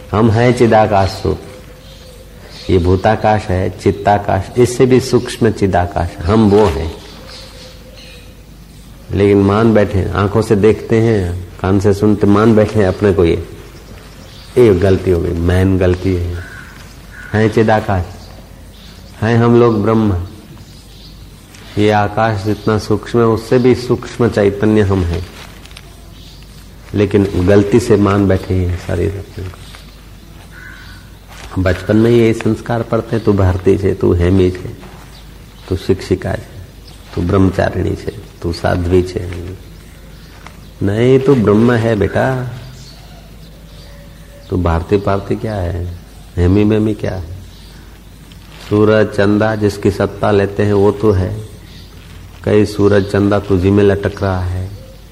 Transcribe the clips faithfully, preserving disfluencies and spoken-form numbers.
हम हैं चिदाकाश स्वरूप। ये भूताकाश है, चित्ताकाश, इससे भी सूक्ष्म चिदाकाश, हम वो हैं। लेकिन मान बैठे, आंखों से देखते हैं, कान से सुनते, मान बैठे अपने को ये ये गलती हो गई, मैन गलती है। हैं चिदाकाश, हैं हम लोग ब्रह्म। ये आकाश जितना सूक्ष्म है उससे भी सूक्ष्म चैतन्य हम हैं, लेकिन गलती से मान बैठे हैं शरीर अपने को। बचपन में ये संस्कार पढ़ते, तू भारती छे, तू हेमी छे, तू शिक्षिका छे, तू ब्रह्मचारिणी छे, तू साध्वी छे। नहीं, तू ब्रह्म है बेटा। तू भारती पारती क्या है, हेमी मेमी क्या है? सूरज चंदा जिसकी सत्ता लेते हैं वो तो है। कई सूरज चंदा तुझी में लटक रहा है,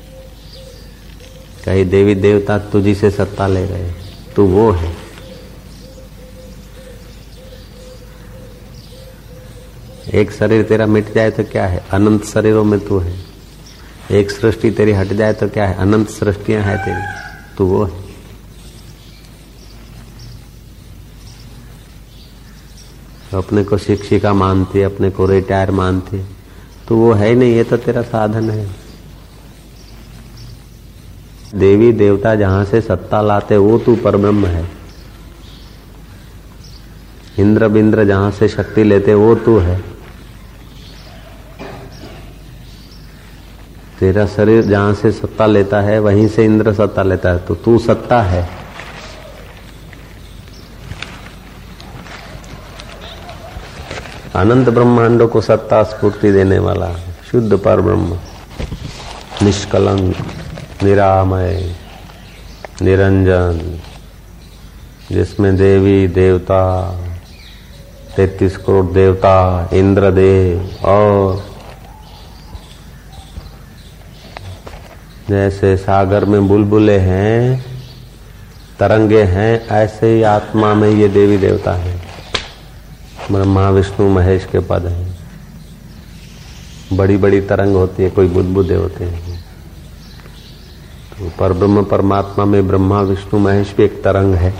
कई देवी देवता तुझी से सत्ता ले रहे, तू वो है। एक शरीर तेरा मिट जाए तो क्या है, अनंत शरीरों में तू है। एक सृष्टि तेरी हट जाए तो क्या है, अनंत सृष्टियां हैं तेरी, तू वो है। तो अपने को शिक्षिका मानती, अपने को रिटायर मानती, तो वो है ही नहीं, ये तो तेरा साधन है। देवी देवता जहां से सत्ता लाते वो तू परब्रह्म है। इंद्र बिंद्र जहां से शक्ति लेते वो तू है। तेरा शरीर जहां से सत्ता लेता है वहीं से इंद्र सत्ता लेता है, तो तू सत्ता है। अनंत ब्रह्मांडों को सत्ता स्फूर्ति देने वाला शुद्ध पर ब्रह्म, निष्कलंक, निरामय, निरंजन, जिसमें देवी देवता, तैतीस करोड़ देवता, इंद्रदेव और जैसे सागर में बुलबुले हैं, तरंगे हैं, ऐसे ही आत्मा में ये देवी देवता है। ब्रह्मा विष्णु महेश के पद हैं। बड़ी बड़ी तरंग होती है, कोई बुदबुदे होते हैं। तो परब्रह्म परमात्मा में ब्रह्मा विष्णु महेश भी एक तरंग है।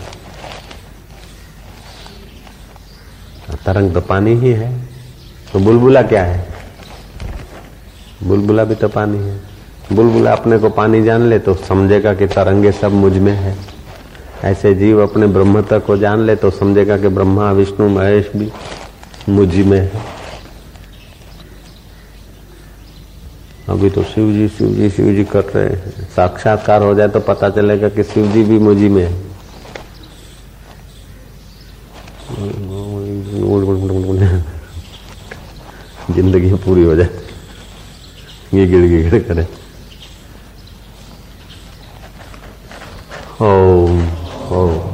तरंग तो पानी ही है, तो बुलबुला क्या है? बुलबुला भी तो पानी है। बुलबुला अपने को पानी जान ले तो समझेगा कि तरंगे सब मुझ में है। ऐसे जीव अपने ब्रह्मता को जान ले तो समझेगा कि ब्रह्मा विष्णु महेश भी मुझ में है। अभी तो शिव जी शिव जी शिव जी कर रहे हैं, साक्षात्कार हो जाए तो पता चलेगा कि शिव जी भी मुझ में है। जिंदगी पूरी हो जाए, ये गिड़ गिड़ करे। ओम ओम।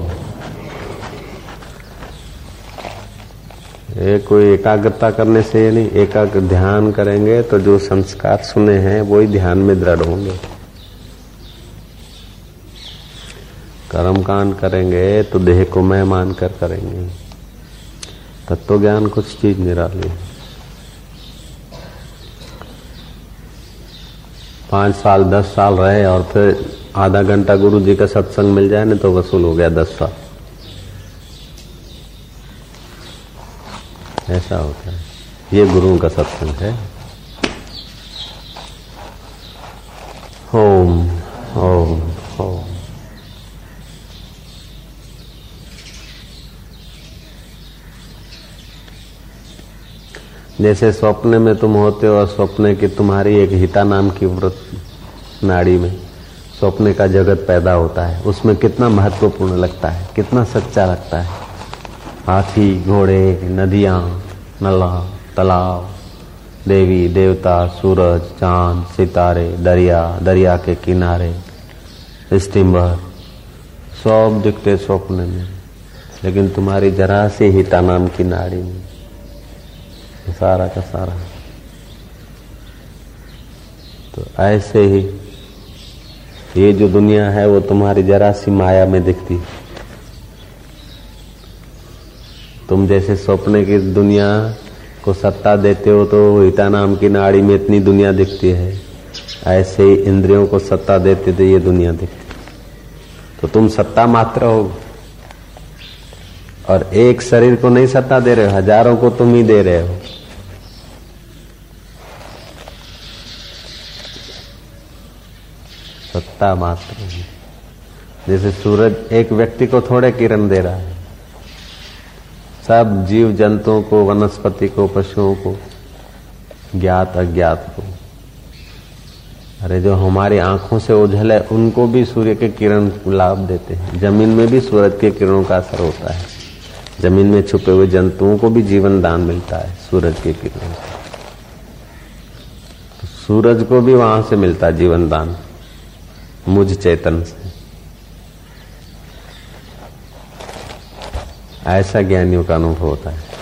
ये कोई एकाग्रता करने से ये नहीं, एकाग्र ध्यान करेंगे तो जो संस्कार सुने हैं वही ध्यान में दृढ़ होंगे। कर्मकांड करेंगे तो देह को मैं मानकर करेंगे। तत्व ज्ञान कुछ चीज निराली है। पांच साल दस साल रहे और फिर आधा घंटा गुरु जी का सत्संग मिल जाए ना तो वसूल हो गया दस साल। ऐसा होता है, ये गुरुओं का सत्संग है। ओम ओम ओम। जैसे स्वप्न में तुम होते हो और स्वप्न की तुम्हारी एक हिता नाम की व्रत नाड़ी में स्वप्न का जगत पैदा होता है, उसमें कितना महत्वपूर्ण लगता है, कितना सच्चा लगता है। हाथी घोड़े, नदियां, नला, तालाब, देवी देवता, सूरज चांद, सितारे, दरिया, दरिया के किनारे, स्टीमर, सब दिखते स्वप्न में। लेकिन तुम्हारी जरा सी हिता नाम की नाड़ी में सारा का सारा। तो ऐसे ही ये जो दुनिया है वो तुम्हारी जरा सी माया में दिखती। तुम जैसे स्वप्न की दुनिया को सत्ता देते हो तो हिता नाम की नाड़ी में इतनी दुनिया दिखती है, ऐसे ही इंद्रियों को सत्ता देते तो ये दुनिया दिखती। तो तुम सत्ता मात्र हो, और एक शरीर को नहीं सत्ता दे रहे हो, हजारों को तुम ही दे रहे हो। सत्ता मात्र है। जैसे सूरज एक व्यक्ति को थोड़े किरण दे रहा है, सब जीव जंतुओं को, वनस्पति को, पशुओं को, ज्ञात अज्ञात को। अरे जो हमारी आंखों से ओझल है उनको भी सूर्य के किरण लाभ देते हैं। जमीन में भी सूरज के किरणों का असर होता है। जमीन में छुपे हुए जंतुओं को भी जीवन दान मिलता है सूरज के किरणों से। तो सूरज को भी वहां से मिलता है जीवन दान, मुझ चेतन से। ऐसा ज्ञानियों का अनुभव होता है।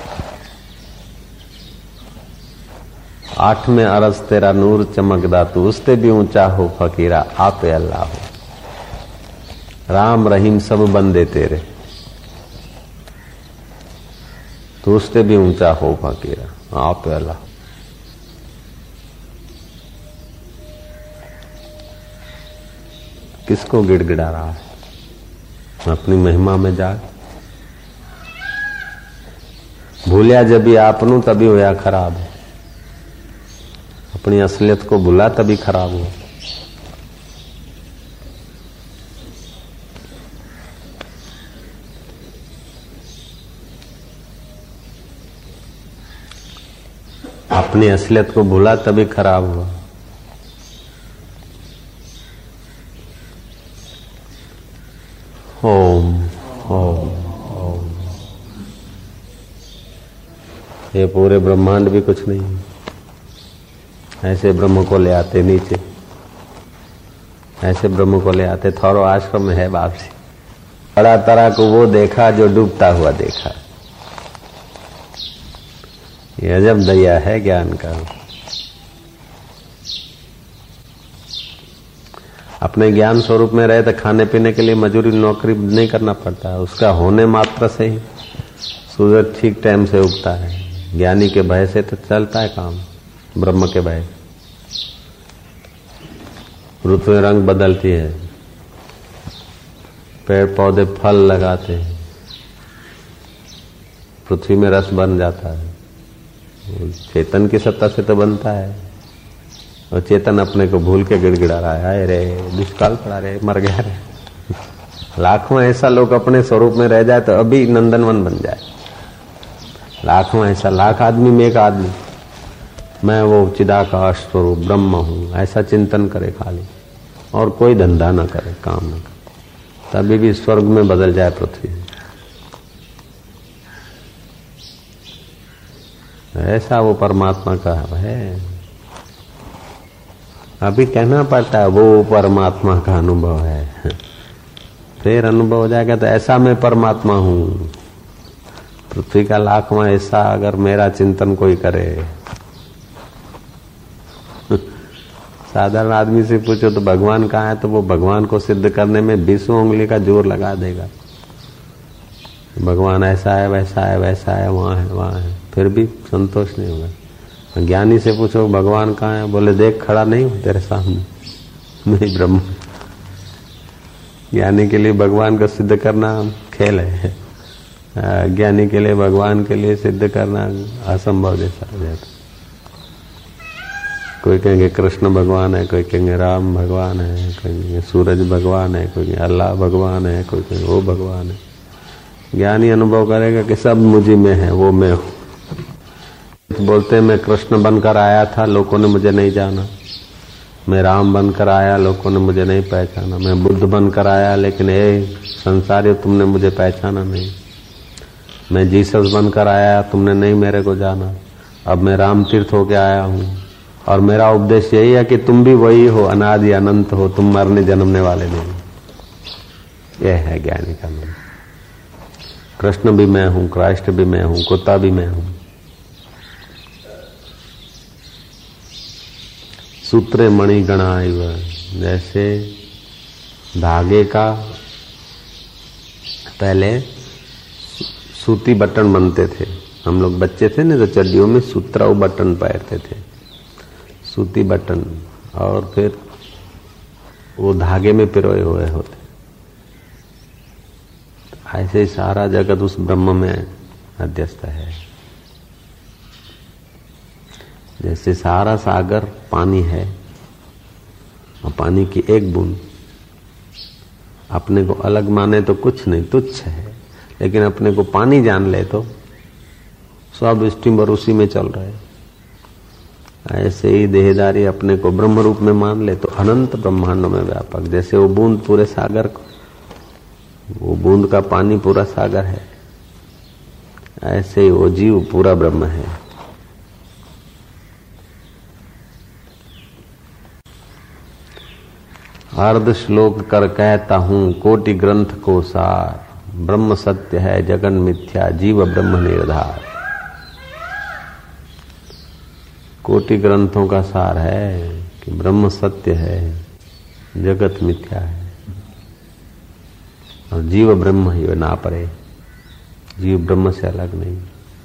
आठ में अरस तेरा नूर चमकदा तू, उससे भी ऊंचा हो फकीरा आपे अल्लाह हो। राम रहीम सब बंदे तेरे, तो उससे भी ऊंचा हो फकीरा आपे अल्लाह। किसको गिड़गिड़ा रहा है? अपनी महिमा में जाग। भूलिया जब भी आपनू तभी होया खराब है। अपनी असलियत को भूला तभी खराब हुआ। अपनी असलियत को भूला तभी खराब हुआ। ओम ओम ओम। ये पूरे ब्रह्मांड भी कुछ नहीं है। ऐसे ब्रह्म को ले आते नीचे, ऐसे ब्रह्म को ले आते। थौरो आश्रम में है बाप जी। बड़ा तरह को वो देखा जो डूबता हुआ देखा। ये अजब दया है ज्ञान का। अपने ज्ञान स्वरूप में रहे तो खाने पीने के लिए मजूरी नौकरी नहीं करना पड़ता है। उसका होने मात्र से ही सूरज ठीक टाइम से उगता है। ज्ञानी के भय से तो चलता है काम, ब्रह्म के भय। ऋतुएं रंग बदलती है, पेड़ पौधे फल लगाते हैं, पृथ्वी में रस बन जाता है। चेतन की सत्ता से तो बनता है। और चेतन अपने को भूल के गिड़गिड़ा रहा है, आए रे दुष्काल पड़ा रे, मर गया रे। लाखों ऐसा लोग अपने स्वरूप में रह जाए तो अभी नंदनवन बन जाए। लाखों ऐसा, लाख आदमी में एक आदमी मैं वो चिदाकाश स्वरूप ब्रह्म हूं, ऐसा चिंतन करे खाली, और कोई धंधा न करे, काम न करे, तभी भी स्वर्ग में बदल जाए पृथ्वी। ऐसा वो परमात्मा का है। अभी कहना पड़ता है वो परमात्मा का अनुभव है, फिर अनुभव हो जाएगा तो ऐसा मैं परमात्मा हूं। पृथ्वी का लाखवां ऐसा अगर मेरा चिंतन कोई करे। साधारण आदमी से पूछो तो भगवान कहाँ है, तो वो भगवान को सिद्ध करने में बीसों उंगली का जोर लगा देगा। भगवान ऐसा है, वैसा है, वैसा है, वहां है, वहां है, फिर भी संतोष नहीं होगा। ज्ञानी से पूछो भगवान कहाँ है, बोले देख खड़ा नहीं हूं तेरे सामने, मैं ब्रह्म। ज्ञानी के लिए भगवान को सिद्ध करना खेल है, ज्ञानी के लिए भगवान के लिए सिद्ध करना असंभव जैसा हो जाता। कोई कहेंगे कृष्ण भगवान है, कोई कहेंगे राम भगवान है, कोई कहेंगे सूरज भगवान है, कोई कहेंगे अल्लाह भगवान है, कोई कहेंगे वो भगवान है। ज्ञानी अनुभव करेगा कि सब मुझी में है, वो मैं हूं। बोलते मैं कृष्ण बनकर आया था, लोगों ने मुझे नहीं जाना। मैं राम बनकर आया, लोगों ने मुझे नहीं पहचाना। मैं बुद्ध बनकर आया, लेकिन ए संसारियों तुमने मुझे पहचाना नहीं। मैं जीसस बनकर आया, तुमने नहीं मेरे को जाना। अब मैं राम तीर्थ होके आया हूं, और मेरा उपदेश यही है कि तुम भी वही हो, अनादि अनंत हो, तुम मरने जन्मने वाले नहीं। यह है ज्ञानी का नाम। कृष्ण भी मैं हूं, कृष्ण भी मैं हूं, कुत्ता भी मैं हूं। सूत्रे मणि गणाइव, जैसे धागे का पहले सूती बटन बनते थे। हम लोग बच्चे थे ना तो चड्डियों में सूत्राऊ बटन पहनते थे, सूती बटन, और फिर वो धागे में पिरोए हुए होते। ऐसे ही सारा जगत उस ब्रह्म में अध्यस्त है। जैसे सारा सागर पानी है और पानी की एक बूंद अपने को अलग माने तो कुछ नहीं, तुच्छ है, लेकिन अपने को पानी जान ले तो सब स्टीमर उसी में चल रहे। ऐसे ही देहदारी अपने को ब्रह्म रूप में मान ले तो अनंत ब्रह्मांडों में व्यापक। जैसे वो बूंद पूरे सागर को, वो बूंद का पानी पूरा सागर है, ऐसे ही वो जीव पूरा ब्रह्म है। अर्ध श्लोक कर कहता हूं कोटि ग्रंथ को सार, ब्रह्म सत्य है जगन मिथ्या जीव ब्रह्म निर्धार। कोटि ग्रंथों का सार है कि ब्रह्म सत्य है, जगत मिथ्या है और जीव ब्रह्म ही ना परे। जीव ब्रह्म से अलग नहीं,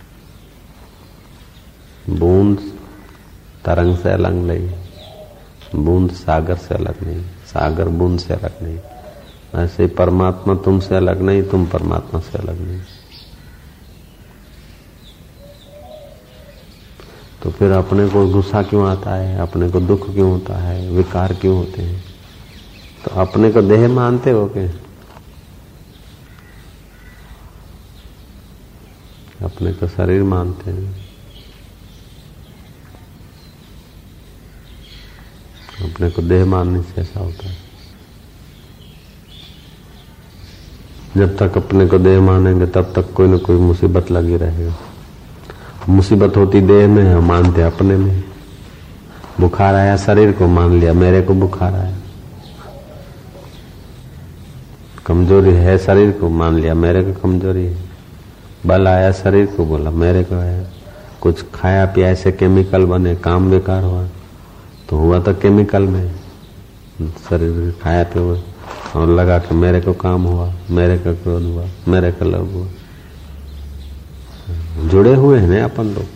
बूंद तरंग से अलग नहीं, बूंद सागर से अलग नहीं, सागर बूंद से अलग नहीं। ऐसे परमात्मा तुमसे अलग नहीं, तुम परमात्मा से अलग नहीं। तो फिर अपने को गुस्सा क्यों आता है, अपने को दुख क्यों होता है, विकार क्यों होते हैं? तो अपने को देह मानते हो क्या? अपने को शरीर मानते हैं, अपने को देह मानने से ऐसा होता है। जब तक अपने को देह मानेंगे तब तक कोई न कोई मुसीबत लगी रहेगा। मुसीबत होती देह में है, मानते अपने में। बुखार आया शरीर को मान लिया मेरे को बुखार आया, कमजोरी है शरीर को मान लिया मेरे को कमजोरी है, बल आया शरीर को बोला मेरे को आया। कुछ खाया पिया ऐसे केमिकल बने, काम बेकार हुआ तो हुआ तो केमिकल में, शरीर खाया पिया और लगा कि मेरे को काम हुआ, मेरे को क्रोध हुआ, मेरे को लोभ हुआ। जुड़े हुए हैं ना अपन लोग,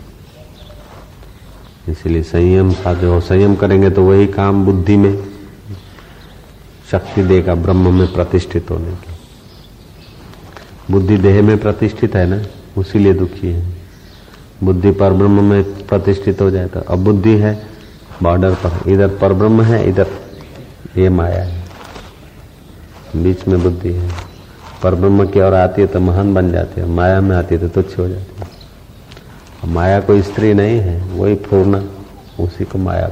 इसलिए संयम का जो संयम करेंगे तो वही काम बुद्धि में शक्ति देगा, ब्रह्म में प्रतिष्ठित होने की। बुद्धि देह में प्रतिष्ठित है ना, उसीलिए दुखी है। बुद्धि पर ब्रह्म में प्रतिष्ठित हो जाए तो अब बुद्धि है बॉर्डर पर, इधर पर ब्रह्म है, इधर ये माया है, बीच में बुद्धि है। पर ब्रह्म की ओर आती है तो महान बन जाती है, माया में आती है तो तुच्छ हो जाती है। माया कोई स्त्री नहीं है, वही पूर्णा, उसी को माया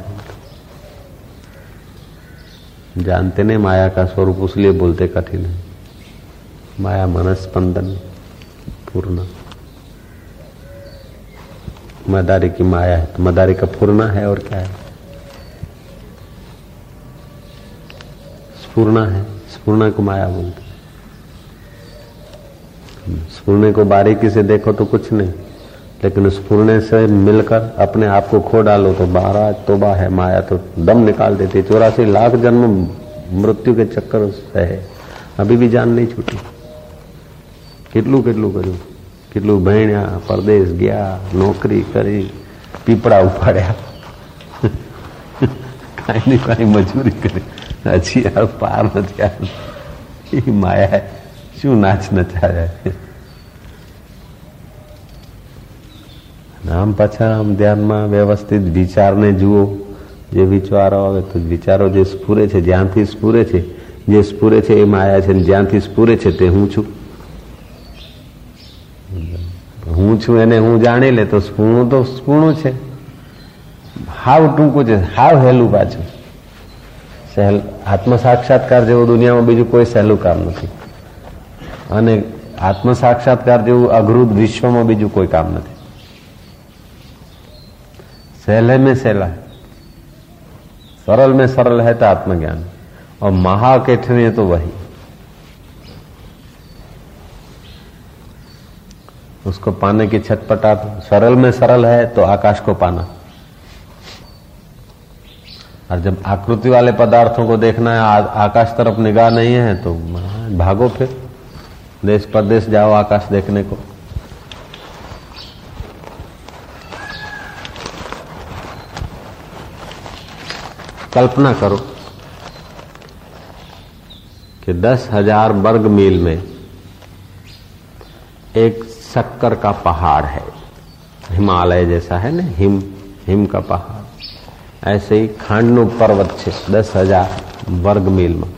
बोलते। जानते नहीं माया का स्वरूप, उसलिए बोलते कठिन है। माया मन स्पंदन पूर्णा, मदारी की माया है तो मदारी का पूर्णा है और क्या है, स्पूर्णा है, स्पूर्णा को माया बोलते। स्पूर्णे को बारीकी से देखो तो कुछ नहीं, लेकिन स्पूर्णे से मिलकर अपने आप को खो डालो तो बारह तोबा है, माया तो दम निकाल देती। चौरासी लाख जन्म मृत्यु के चक्कर से है, अभी भी जान नहीं छूटी। કેટલું કેટલું કર્યું, કેટલું ભણ્યા, પરદેશ ગયા, નોકરી કરી, પીપળા ઉપાડ્યા, કાંઈ ને કાંઈ મજૂરી કરી, હજી આ પાર નથી આવ્યું। એ માયા શું નાચ નચાયા। આમ પાછા આમ ધ્યાનમાં વ્યવસ્થિત વિચારને જુઓ, જે વિચારો આવે તો વિચારો જે સ્ફુરે છે, જ્યાંથી સ્ફુરે છે, જે સ્ફુરે છે એ માયા છે, જ્યાંથી સ્ફુરે છે તે હું છું। હું છું એને હું જાણી લે તો સ્પૂર્ણું તો સ્પૂર્ણું છે। હાવ ટૂંકું છે, હાવ હેલું પાછું। સહેલ આત્મ સાક્ષાત્કાર જેવું દુનિયામાં બીજું કોઈ સહેલું કામ નથી, અને આત્મ સાક્ષાત્કાર જેવું અઘરું વિશ્વમાં બીજું કોઈ કામ નથી। સહેલે में સહેલા, सरल में सरल है तो आत्मज्ञान, और महाकठिन है तो वही। उसको पाने की छटपटाहट, सरल में सरल है तो आकाश को पाना। और जब आकृति वाले पदार्थों को देखना है, आ, आकाश तरफ निगाह नहीं है तो भागो, फिर देश परदेश जाओ आकाश देखने को। कल्पना करो कि दस हजार वर्ग मील में एक शक्कर का पहाड़ है, हिमालय जैसा है ना, हिम हिम का पहाड़। ऐसे ही खांडनु पर्वत છે दस हजार वर्ग मील में।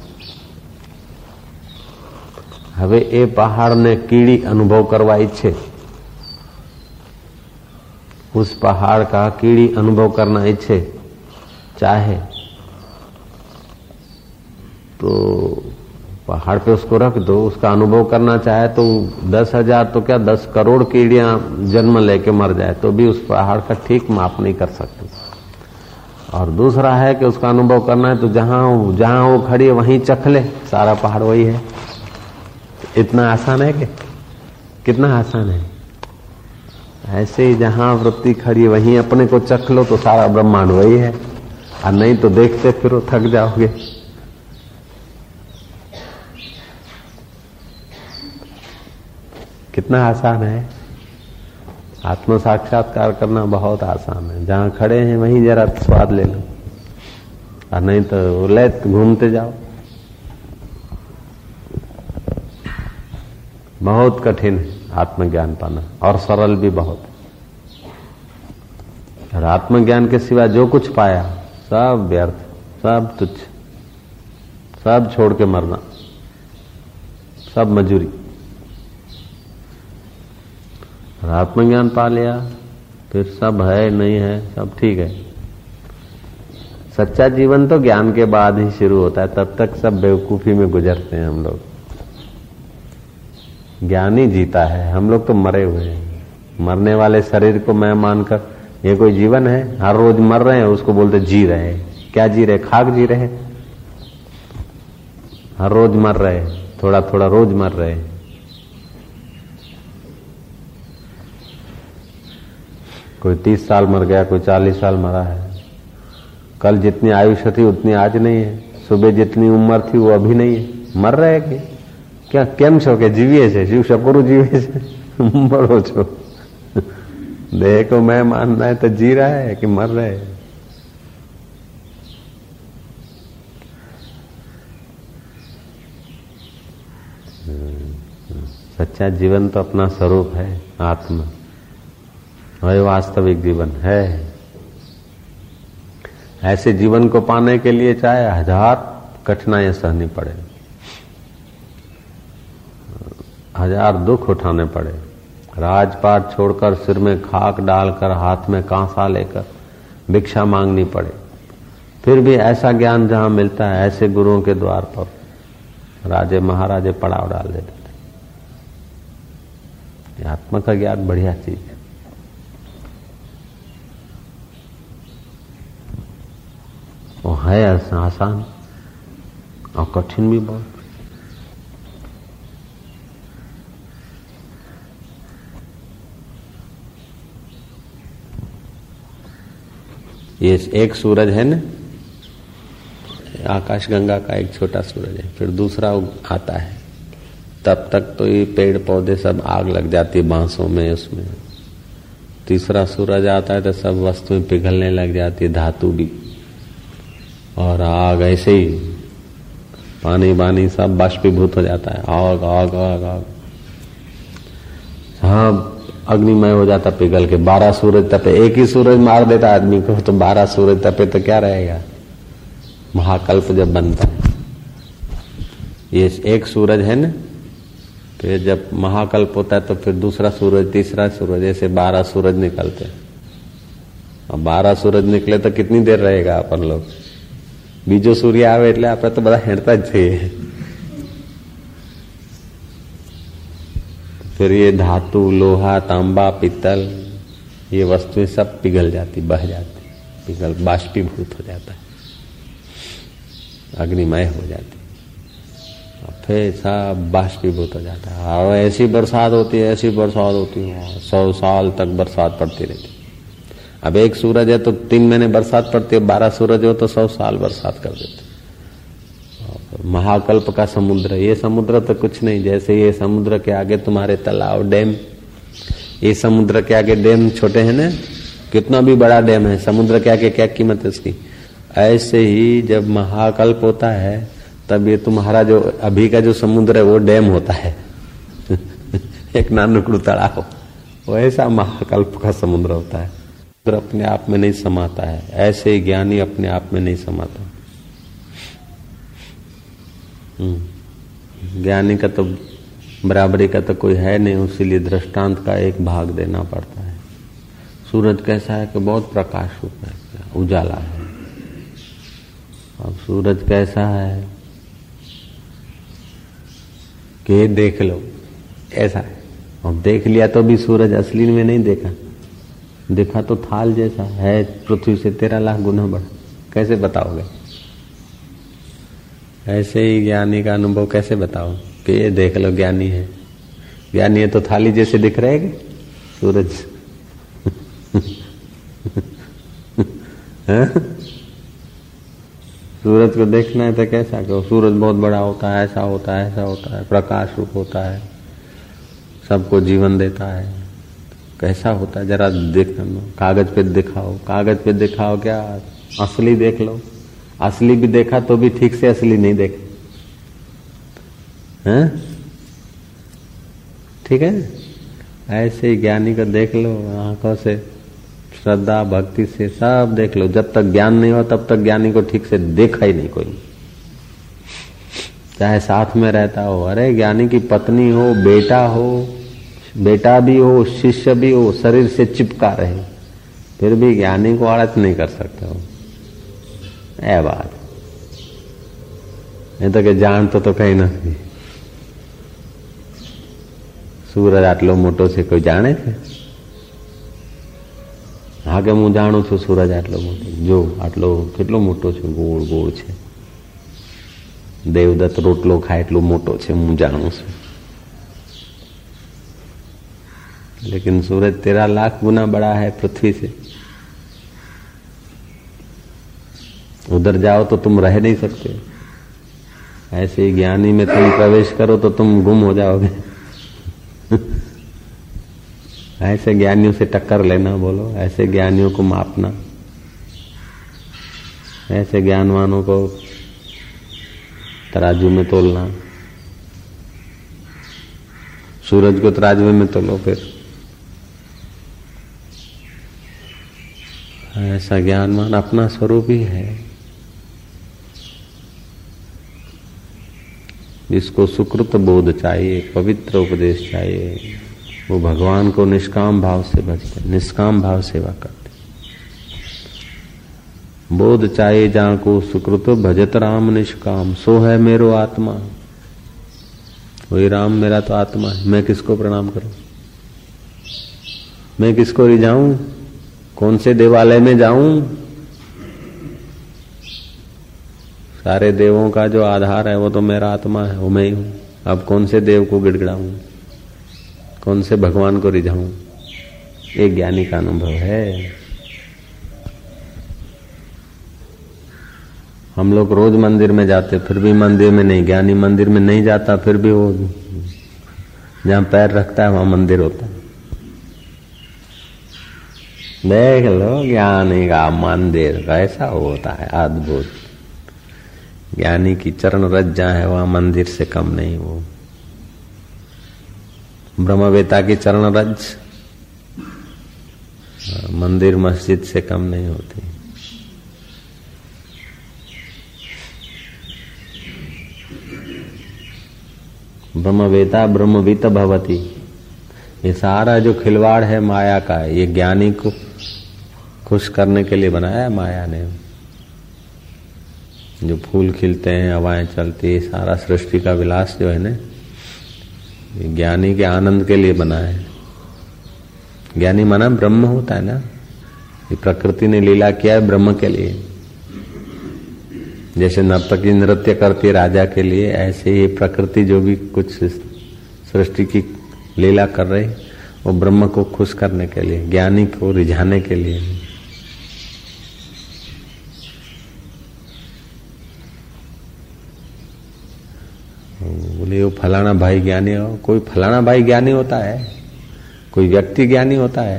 હવે એ પહાડને કીડી અનુભવ કરવા ઈચ્છે, उस पहाड़ का कीड़ी अनुभव करना इच्छे चाहे तो पहाड़ पे उसको रख दो, उसका अनुभव करना चाहे तो दस हजार तो क्या दस करोड़ कीड़ियां जन्म लेके मर जाए तो भी उस पहाड़ का ठीक माप नहीं कर सकते। और दूसरा है कि उसका अनुभव करना है तो जहां जहां वो खड़ी है वहीं चख ले, सारा पहाड़ वही है। इतना आसान है कि कितना आसान है। ऐसे ही जहां वृत्ति खड़ी वहीं अपने को चख लो तो सारा ब्रह्मांड वही है, और नहीं तो देखते फिरो थक जाओगे। कितना आसान है। आत्म साक्षात्कार करना बहुत आसान है। जहां खड़े हैं वहीं जरा स्वाद ले लो, और नहीं तो ले घूमते जाओ। बहुत कठिन है आत्मज्ञान पाना, और सरल भी बहुत। और आत्मज्ञान के सिवा जो कुछ पाया सब व्यर्थ, सब तुच्छ, सब छोड़ के मरना, सब मजूरी। और आत्मज्ञान पा लिया फिर सब है नहीं है सब ठीक है। सच्चा जीवन तो ज्ञान के बाद ही शुरू होता है, तब तक सब बेवकूफी में गुजरते हैं हम लोग। ज्ञानी जीता है, हम लोग तो मरे हुए हैं। मरने वाले शरीर को मैं मानकर ये कोई जीवन है? हर रोज मर रहे हैं उसको बोलते जी रहे। क्या जी रहे? खाक जी रहे। हर रोज मर रहे, थोड़ा थोड़ा रोज मर रहे। कोई तीस साल मर गया, कोई चालीस साल मरा है। कल जितनी आयुष्य थी उतनी आज नहीं है। सुबह जितनी उम्र थी वो अभी नहीं है। मर रहे कि क्या? केम छो के जीविए छे? शिव सपुरु जीवे छे? मरो छो। देह को मैं मानना है तो जी रहा है कि मर रहे है? सच्चा जीवन तो अपना स्वरूप है, आत्मा, वही वास्तविक जीवन है। ऐसे जीवन को पाने के लिए चाहे हजार कठिनाइयां सहनी पड़े, हजार दुख उठाने पड़े, राजपाट छोड़कर सिर में खाक डालकर हाथ में कांसा लेकर भिक्षा मांगनी पड़े, फिर भी ऐसा ज्ञान जहां मिलता है ऐसे गुरुओं के द्वार पर राजे महाराजे पड़ाव डाल देते थे। आत्मा का ज्ञान बढ़िया चीज है। वो है आसान और कठिन भी बहुत। ये एक सूरज है ना, आकाश गंगा का एक छोटा सूरज है, फिर दूसरा आता है, तब तक तो ये पेड़ पौधे सब आग लग जाती है बांसों में, उसमें। तीसरा सूरज आता है तो सब वस्तुएं पिघलने लग जाती है, धातु भी, और आग ऐसे ही पानी बानी सब बाष्पीभूत हो जाता है। आग आग आग आग सब अग्निमय हो जाता पिघल के। बारह सूरज तपे, एक ही सूरज मार देता आदमी को, तो बारह सूरज तपे तो क्या रहेगा? महाकल्प जब बनता है, ये एक सूरज है ना, फिर जब महाकल्प होता है तो फिर दूसरा सूरज, तीसरा सूरज, ऐसे बारह सूरज निकलते हैं। अब बारह सूरज निकले तो कितनी देर रहेगा अपन लोग? बीजो सूर्य आवे એટલે આપણે તો બધા હેડતા જ છીએ। फिर ये धातु, लोहा, तांबा, पित्तल, ये वस्तुएं सब पिघल जाती, बह जाती, पिघल बाष्पीभूत हो जाता है, अग्निमय हो जाती, फिर सब बाष्पीभूत हो जाता है। और ऐसी बरसात होती है, ऐसी बरसात होती है, सौ साल तक बरसात पड़ती रहती। अब एक सूरज है तो तीन महीने बरसात पड़ती है, बारह सूरज हो तो सौ साल बरसात कर देते। महाकल्प का समुद्र, ये समुद्र तो कुछ नहीं, जैसे ये समुद्र के आगे तुम्हारे तालाब, डैम, ये समुद्र के आगे डैम छोटे हैं ना, कितना भी बड़ा डैम है, समुद्र के आगे क्या कीमत है उसकी। ऐसे ही जब महाकल्प होता है तब ये तुम्हारा जो अभी का जो समुद्र है वो डैम होता है। एक नानुकड़ू तालाब, वैसा महाकल्प का समुद्र होता है। समुद्र अपने आप में नहीं समाता है, ऐसे ही ज्ञानी अपने आप में नहीं समाता। ज्ञानी का तो बराबरी का तो कोई है नहीं, इसीलिए दृष्टांत का एक भाग देना पड़ता है। सूरज कैसा है कि बहुत प्रकाश रूप है, उजाला है। अब सूरज कैसा है कि देख लो, ऐसा है। अब देख लिया तो भी सूरज असली में नहीं देखा, देखा तो थाल जैसा है, पृथ्वी से तेरह लाख गुना बड़ा, कैसे बताओगे? ऐसे ही ज्ञानी का अनुभव कैसे बताओ कि ये देख लो ज्ञानी है। ज्ञानी है तो थाली जैसे दिख रहे हैं सूरज सूरज को देखना है तो कैसा कहो? सूरज बहुत बड़ा होता है, ऐसा होता है, ऐसा होता है, प्रकाश रूप होता है, सबको जीवन देता है। कैसा होता है जरा देखना, कागज पे दिखाओ, कागज पे दिखाओ क्या, असली देख लो। असली भी देखा तो भी ठीक से असली नहीं देखे, हैं? ठीक है। ऐसे ही ज्ञानी को देख लो आंखों से, श्रद्धा भक्ति से सब देख लो। जब तक ज्ञान नहीं हो तब तक ज्ञानी को ठीक से देखा ही नहीं कोई, चाहे साथ में रहता हो। अरे ज्ञानी की पत्नी हो, बेटा हो, बेटा भी हो, शिष्य भी हो, शरीर से चिपका रहे, फिर भी ज्ञानी को आड़त नहीं कर सकते हो। ए बात नहीं तो कि जान तो, तो कहीं नहीं। सूरज आटलो मोटो છે કોઈ જાણે છે? હા કે હું જાણું છું સૂરજ આટલો મોટો, જો આટલો કેટલો મોટો છે, ગોળ ગોળ છે, દેવદત્ત રોટલો ખાય એટલો મોટો છે, હું જાણું છું। लेकिन सूरज तेरह लाख गुना बड़ा है पृथ्वी से। उधर जाओ तो तुम रह नहीं सकते। ऐसे ही ज्ञानी में तुम प्रवेश करो तो तुम गुम हो जाओगे। ऐसे ज्ञानियों से टक्कर लेना, बोलो ऐसे ज्ञानियों को मापना, ऐसे ज्ञानवानों को तराजू में तोलना। सूरज को तराजू में तोलो, फिर ऐसा ज्ञानवान अपना स्वरूप ही है। जिसको सुकृत बोध चाहिए, पवित्र उपदेश चाहिए, वो भगवान को निष्काम भाव से भजते, निष्काम भाव सेवा करते। बोध चाहिए जहां को सुकृत भजत राम निष्काम, सो है मेरो आत्मा। वही राम मेरा तो आत्मा है, मैं किसको प्रणाम करूं, मैं किसको रिझाऊं, कौन से देवालय में जाऊं? सारे देवों का जो आधार है वो तो मेरा आत्मा है, वो मैं ही हूं। अब कौन से देव को गिड़गिड़ाऊं, कौन से भगवान को रिझाऊं? एक ज्ञानी का अनुभव है। हम लोग रोज मंदिर में जाते फिर भी मंदिर में नहीं, ज्ञानी मंदिर में नहीं जाता फिर भी वो जहां पैर रखता है वहां मंदिर होता है। देख लो ज्ञानी का मंदिर कैसा होता है, अद्भुत। ज्ञानी की चरण रज जहाँ है वहां मंदिर से कम नहीं। वो ब्रह्मवेता की चरण रज मंदिर मस्जिद से कम नहीं होती। ब्रह्मवेता ब्रह्मवित भवती, ये सारा जो खिलवाड़ है माया का है, ये ज्ञानी को खुश करने के लिए बनाया माया ने। जो फूल खिलते हैं, हवाएं चलती है, सारा सृष्टि का विलास जो है ना, ये ज्ञानी के आनंद के लिए बना है। ज्ञानी माना ब्रह्म होता है ना, ये प्रकृति ने लीला किया है ब्रह्म के लिए। जैसे नर्तकी नृत्य करती है राजा के लिए, ऐसे ही प्रकृति जो भी कुछ सृष्टि की लीला कर रही, वो ब्रह्म को खुश करने के लिए, ज्ञानी को रिझाने के लिए। बोले वो फलाना भाई ज्ञानी हो, कोई फलाना भाई ज्ञानी होता है? कोई व्यक्ति ज्ञानी होता है?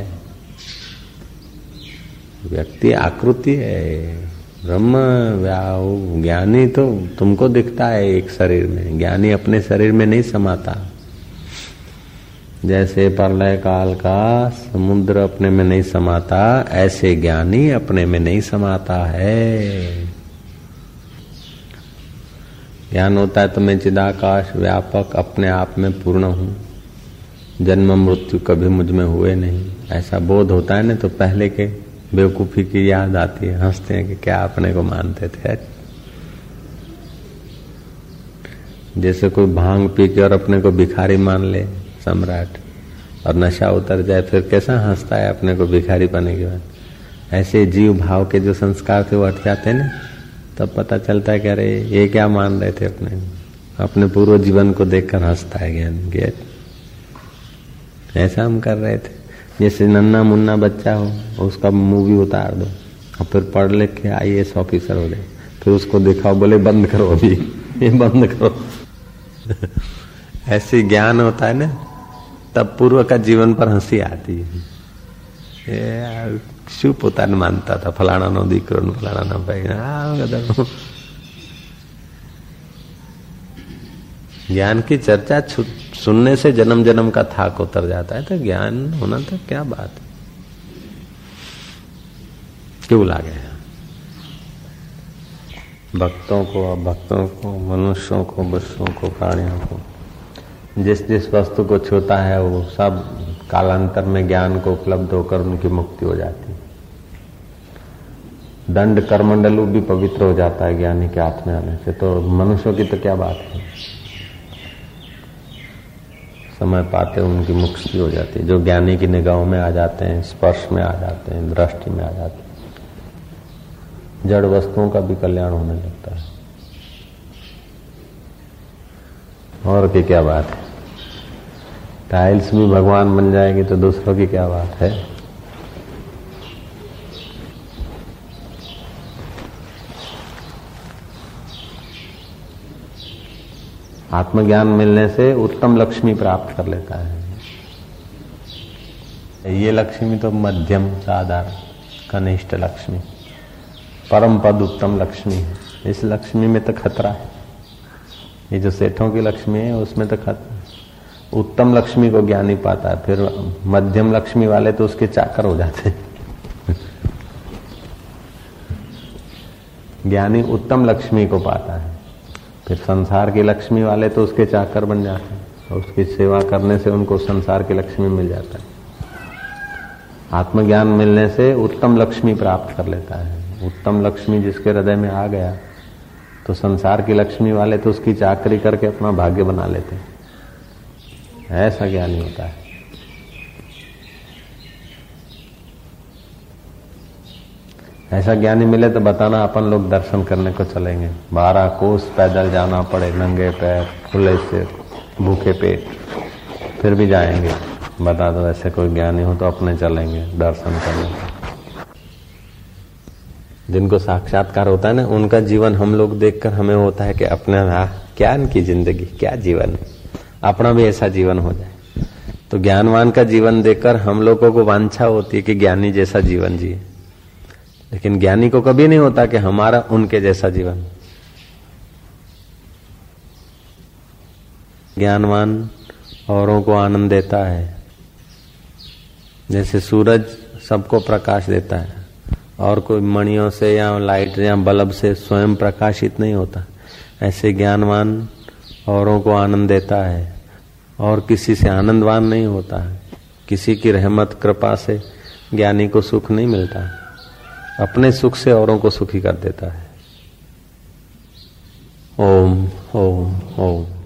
व्यक्ति आकृति है, ब्रह्म ज्ञानी तो तुमको दिखता है एक शरीर में, ज्ञानी अपने शरीर में नहीं समाता। जैसे प्रलय काल का समुद्र अपने में नहीं समाता, ऐसे ज्ञानी अपने में नहीं समाता है। ज्ञान होता है तो मैं चिदाकाश व्यापक अपने आप में पूर्ण हूँ, जन्म मृत्यु कभी मुझ में हुए नहीं, ऐसा बोध होता है ना, तो पहले के बेवकूफी की याद आती है, हंसते हैं कि क्या अपने को मानते थे। जैसे कोई भांग पी के और अपने को भिखारी मान ले सम्राट, और नशा उतर जाए फिर कैसा हंसता है अपने को भिखारी पाने के बाद। ऐसे जीव भाव के जो संस्कार थे वो हट जाते हैं ना, तब पता चलता है कि अरे ये क्या मान रहे थे अपने अपने पूर्व जीवन को देखकर हंसता है ज्ञान के। ऐसा हम कर रहे थे। जैसे नन्ना मुन्ना बच्चा हो, उसका मूवी उतार दो और फिर पढ़ लिख के आई ए एस ऑफिसर हो जाए, फिर उसको दिखाओ, बोले बंद करो अभी, ये बंद करो। ऐसे ज्ञान होता है ना, तब पूर्व का जीवन पर हंसी आती है। ये शू पोताने मानता था, फलाना नो दीकरो नो फलाना नो भाई। ज्ञान की चर्चा सुनने से जन्म जन्म का थाक उतर जाता है। तो ज्ञान होना तो क्या बात है, क्यों लागे भक्तों को, अभक्तों को, मनुष्यों को, पशुओं को, प्राणियों को, जिस जिस वस्तु को छूता है वो सब कालांतर में ज्ञान को उपलब्ध होकर उनकी मुक्ति हो जाती है। दंड करमंडलू भी पवित्र हो जाता है ज्ञानी के हाथ में आने से, तो मनुष्यों की तो क्या बात है। समय पाते उनकी मुक्ति हो जाती है, जो ज्ञानी की निगाहों में आ जाते हैं, स्पर्श में आ जाते हैं, दृष्टि में आ जाते हैं। जड़ वस्तुओं का भी कल्याण होने लगता है। और की क्या बात है, टाइल्स भी भगवान बन जाएगी तो दूसरों की क्या बात है। आत्मज्ञान मिलने से उत्तम लक्ष्मी प्राप्त कर लेता है। ये लक्ष्मी तो मध्यम साधारण कनिष्ठ लक्ष्मी, परम पद उत्तम लक्ष्मी है। इस लक्ष्मी में तो खतरा है। ये जो सेठों की लक्ष्मी है उसमें तो खतरा। उत्तम लक्ष्मी को ज्ञानी पाता है, फिर मध्यम लक्ष्मी वाले तो उसके चाकर हो जाते हैं। ज्ञानी उत्तम लक्ष्मी को पाता है, फिर संसार की लक्ष्मी वाले तो उसके चाकर बन जाते हैं, और उसकी सेवा करने से उनको संसार की लक्ष्मी मिल जाता है। आत्मज्ञान मिलने से उत्तम लक्ष्मी प्राप्त कर लेता है। उत्तम लक्ष्मी जिसके हृदय में आ गया तो संसार की लक्ष्मी वाले तो उसकी चाकरी करके अपना भाग्य बना लेते हैं। ऐसा ज्ञानी होता है। ऐसा ज्ञानी मिले तो बताना, अपन लोग दर्शन करने को चलेंगे। बारह कोस पैदल जाना पड़े, नंगे पैर, खुले से, भूखे पेट, फिर भी जाएंगे। बता दो ऐसे कोई ज्ञानी हो तो अपने चलेंगे दर्शन करने। जिनको साक्षात्कार होता है ना, उनका जीवन हम लोग देखकर हमें होता है कि अपने क्या इनकी जिंदगी, क्या जीवन है, अपना भी ऐसा जीवन हो जाए। तो ज्ञानवान का जीवन देखकर हम लोगों को वांछा होती है कि ज्ञानी जैसा जीवन जिए, लेकिन ज्ञानी को कभी नहीं होता कि हमारा उनके जैसा जीवन। ज्ञानवान औरों को आनंद देता है, जैसे सूरज सबको प्रकाश देता है और कोई मणियों से या लाइट या बल्ब से स्वयं प्रकाशित नहीं होता, ऐसे ज्ञानवान औरों को आनंद देता है और किसी से आनंदवान नहीं होता है। किसी की रहमत कृपा से ज्ञानी को सुख नहीं मिलता, अपने सुख से औरों को सुखी कर देता है। ओम ओम ओम।